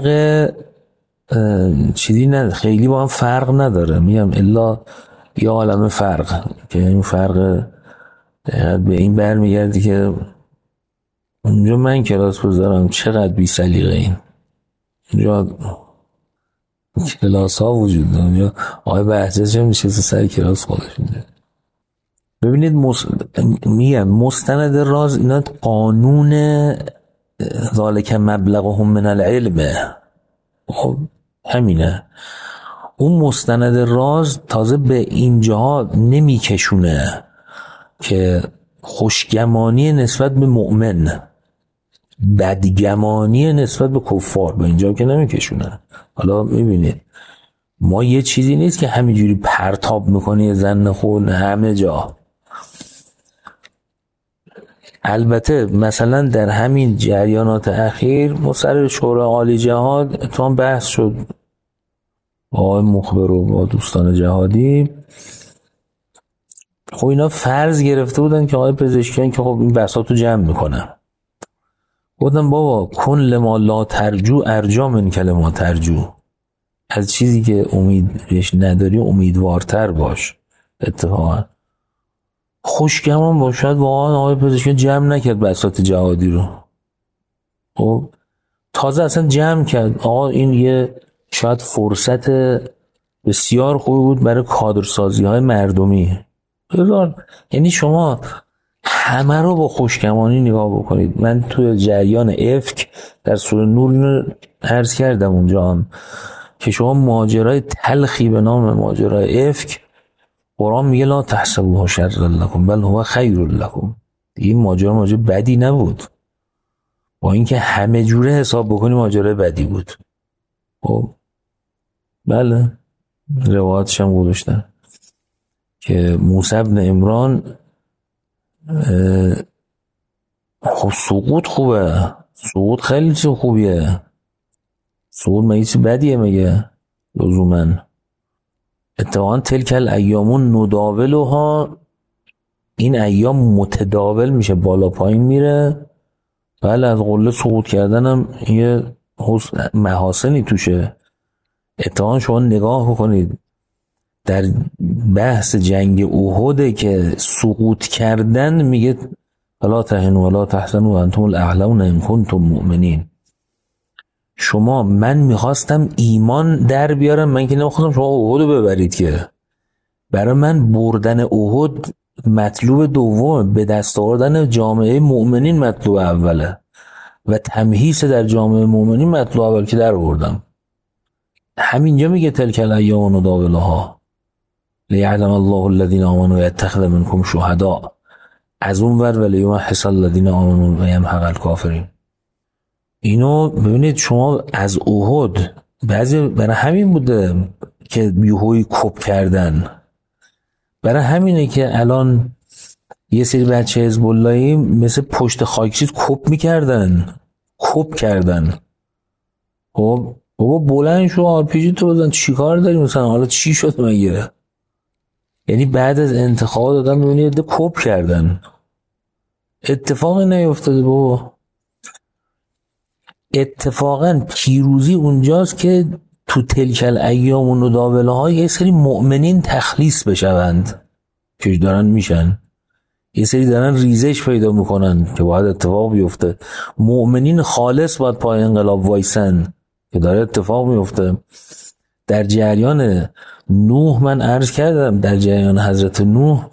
چیزی نه، خیلی با هم فرق نداره. میگم الا یه عالم فرق که این فرق به این برمیگردی که اونجا من کلاس بذارم چقدر بی سلیقه این اونجا کلاس ها وجود داره، اونجا آقای بحثش هم میشه سر کلاس خودش میده. ببینید مس... میگم مستند راز اینا قانون ذالک مبلغهم من العلم. خب همینه. اون مستند راز تازه به اینجا نمیکشونه که خوشگمانی نسبت به مؤمن، بدگمانی نسبت به کفار، به اینجا که نمیکشونه. حالا میبینید ما یه چیزی نیست که همینجوری پرتاب میکنی زن خون همه جا. البته مثلا در همین جریانات اخیر مصر شورای عالی جهاد تو هم بحث شد، آقای مخبر و با دوستان جهادی، خب اینا فرض گرفته بودن که آقای پزشکیان که خب این بحثاتو جمع میکنن، گفتم بابا کن لما لا ترجو ارجا من کلمه ترجو، از چیزی که امیدش نداری امیدوارتر باش. اتفاقا خوشگمان باشد واقعا آقای پزشکیان جمع نکرد بحثات جهادی رو. خب تازه اصلا جمع کرد. آقا این یه شاید فرصت بسیار خوبی بود برای کادرسازی های مردمی. یعنی شما همه رو با خوشگمانی نگاه بکنید. من توی جریان افک در سوره نور عرض کردم اونجا هم که شما ماجرای تلخی به نام ماجرای افک، قرآن میگه لا تحسبوه شر لکم بل هو خیر لکم. این ماجرا ماجرا بدی نبود، با اینکه همه جوره حساب بکنی ماجرای بدی بود. خب بله روایاتش هم گذاشتن که موسی بن عمران خب سقوط خوبه، سقوط خیلی چیز خوبیه، سقوط مگه چیز بدیه مگه لزوماً؟ اتفاقاً تلک الایام نداولها، این ایام متداول میشه، بالا پایین میره. بله از قله سقوط کردن هم یه محاسنی توشه. اتفاقاً شما نگاه بکنید در بحث جنگ احد که سقوط کردن میگه فلا تهنوا ولا تحزنوا وانتم الاعلون ان کنتم مؤمنین. شما من میخواستم ایمان در بیارم، من که نمیخواستم شما احد رو ببرید که. برای من بردن احد مطلوب دوم، به دست آوردن جامعه مؤمنین مطلوب اوله و تمهیس در جامعه مؤمنین مطلوب اول که در آوردم. همینجا میگه تلک الایام نداولها لیعلم الله الذین آمنوا ویتخذ منکم شهداء، از اون ور ولیمحص الذین آمنوا و یمحق الکافرین. اینو ببینید شما از احد بعضی برای همین بوده که یهویی کپ کردن. برای همینه که الان یه سری بچه حزب اللهی مثل پشت خاکچید کپ میکردن، کپ کردن. خب بابا بلند شو آر پی جی تو بزن، چی کار داری مثلا؟ حالا چی شد مگه؟ یعنی بعد از انتخابات دادن ببینید ده کپ کردن، اتفاقی نیفتاده بابا. اتفاقا پیروزی اونجاست که تو تلکل ایام و نداوله ها یه سری مؤمنین تخلیص بشوند که دارن میشن، یه سری دارن ریزش پیدا میکنن که باید اتفاق بیفته. مؤمنین خالص باید پای انقلاب وایسن که داره اتفاق میفته. در جریان نوح من عرض کردم، در جریان حضرت نوح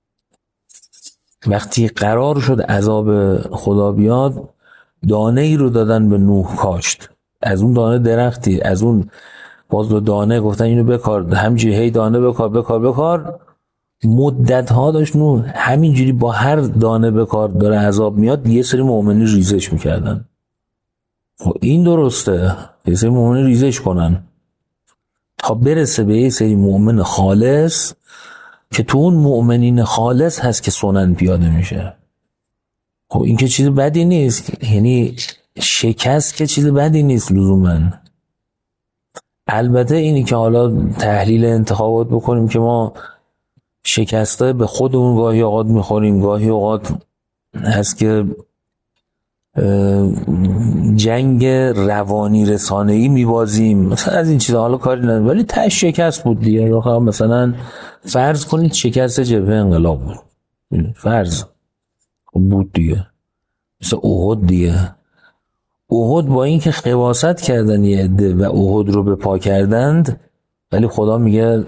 وقتی قرار شد عذاب خدا بیاد، دانه ای رو دادن به نوح کاشت، از اون دانه درختی، از اون باز به دانه گفتن اینو بکار، همینجوری هی دانه بکار بکار بکار. مدت ها داشت نوح همینجوری با هر دانه بکار داره عذاب میاد، یه سری مؤمنین ریزش میکردن. خب این درسته، یه سری مؤمنین ریزش کنن تا برسه به یه سری مؤمن خالص که تو اون مؤمنین خالص هست که سنن پیاده میشه. خب این که چیز بدی نیست، یعنی شکست که چیز بدی نیست لزوماً. البته اینی که حالا تحلیل انتخابات بکنیم که ما شکستای به خودمون گاهی اوقات میخوریم، گاهی اوقات هست که جنگ روانی رسانه‌ای میبازیم، مثلا از این چیزا حالا کاری ندارم، ولی تاش شکست بود دیگه. مثلا فرض کنید شکست جبهه انقلاب بود، فرض بود دیگه، مثل احد دیگه. احد با این که خواست کردن یه عده و احد رو به پا کردند، ولی خدا میگه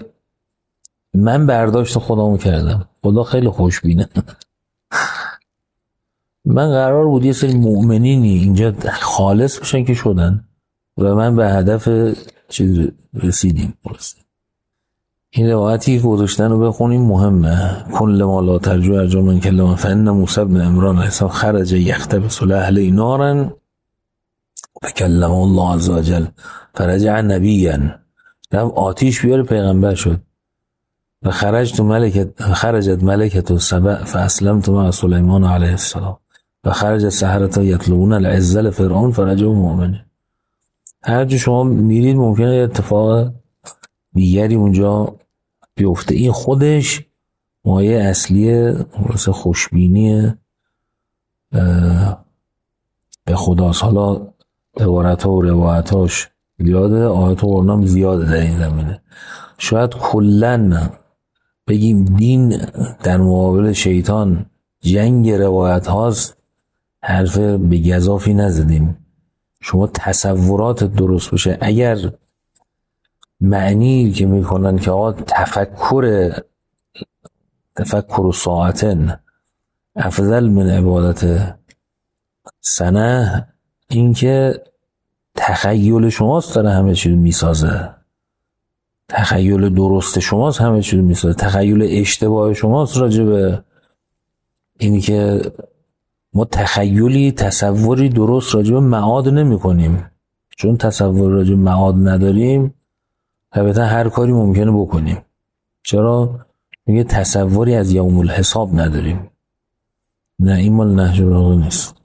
من برداشت خودمو کردم. خدا خیلی خوشبینه. من قرار بود یه سری مؤمنینی اینجا خالص بشن که شدن و من به هدف چیز رسیدیم. این روایتی که گذاشتن رو بخونیم مهمه. کل ما لا ترجو ارجو من کلم فان موسی بن عمران حساب خرج یختبس اهل نارا فکلم الله عز وجل فرجع نبیا، رفت آتیش بیاره پیغمبر شد. و خرجت ملکت خرجت ملکت سبع فاسلمت مع سلیمان علیه السلام و خرج السحرة یطلبون العزة لفرعون فرجعوا مؤمنین. هر جا شما میرید ممکنه اتفاق دیگری اونجا بیفته. این خودش مایه اصلی مثل خوشبینی به خداست. حالا عبارت ها و روایت هاش زیاده، آیات و قرآن زیاده در این زمینه. شاید کلن بگیم دین در مقابل شیطان جنگ روایت هاست، حرف به گزافی نزدیم. شما تصورات درست بشه. اگر معنی که میکنن که آقا تفکر تفکر و ساعتن افضل من عبادت سنه، این که تخیل شماست داره همه چیز میسازه، تخیل درست شماست همه چیز میسازه، تخیل اشتباه شماست راجع به اینی که ما تخیلی تصوری درست راجع به معاد نمی کنیم. چون تصور راجع به معاد نداریم البته هر کاری ممکنه بکنیم. چرا؟ میگه تصوری از یوم الحساب نداریم. نه این مال نهج البلاغه نیست.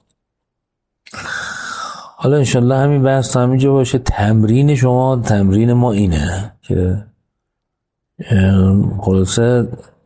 حالا انشالله همین بحث تا همینجا باشه. تمرین شما تمرین ما اینه که خلاصه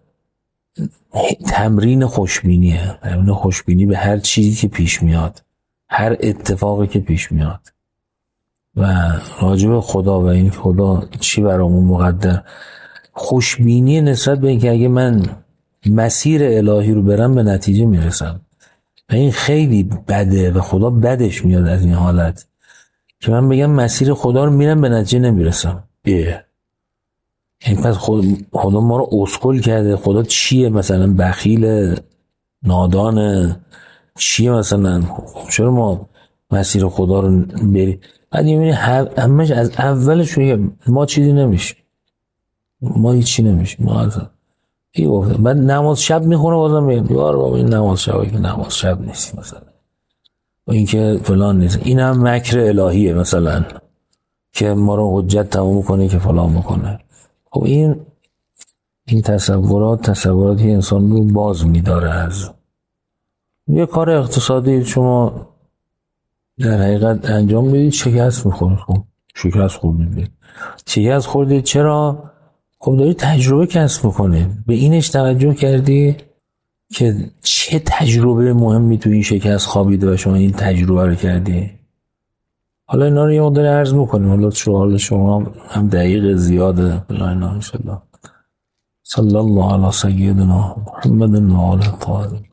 تمرین خوشبینیه، تمرین خوشبینی به هر چیزی که پیش میاد، هر اتفاقی که پیش میاد و راجع به خدا و این خدا چی برامون مقدر. خوشبینی نسبت به اینکه اگه من مسیر الهی رو برم به نتیجه میرسم و این خیلی بده و خدا بدش میاد از این حالت که من بگم مسیر خدا رو میرم به نتیجه نمیرسم. ایه این پس خود خدا ما رو اسکل کرده. خدا چیه؟ مثلا بخیل، نادان، چیه مثلا؟ چرا ما مسیر خدا رو بریم؟ بعد میبینی همش از اولش روی ما چیزی نمیشه، ما هیچی نمیشه. ما اصلا ای گفته بعد نماز شب میخونه بازم میگم یار بابا این نماز شبه که نماز شب نیست مثلا، و این که فلان نیست. این هم مکر الهیه مثلا که ما رو حجت تمام کنه که فلان میکنه. خب این این تصورات تصوراتی انسان رو باز میداره از یه کار اقتصادی. شما در حقیقت انجام بدید شکست میخورید. خب شکست خوردید شکست خوردید چرا؟ خب داری تجربه کسب میکنید. به اینش توجه کردی که چه تجربه مهمی تو این شکست خوابیده و شما این تجربه رو کردی. حالا اینا رو یه مقدار عرض میکنیم. حالا سوال شما هم دقیق زیاده. بلا اینا انشالله. صلی الله علی سیدنا محمد و آله الطاهرین.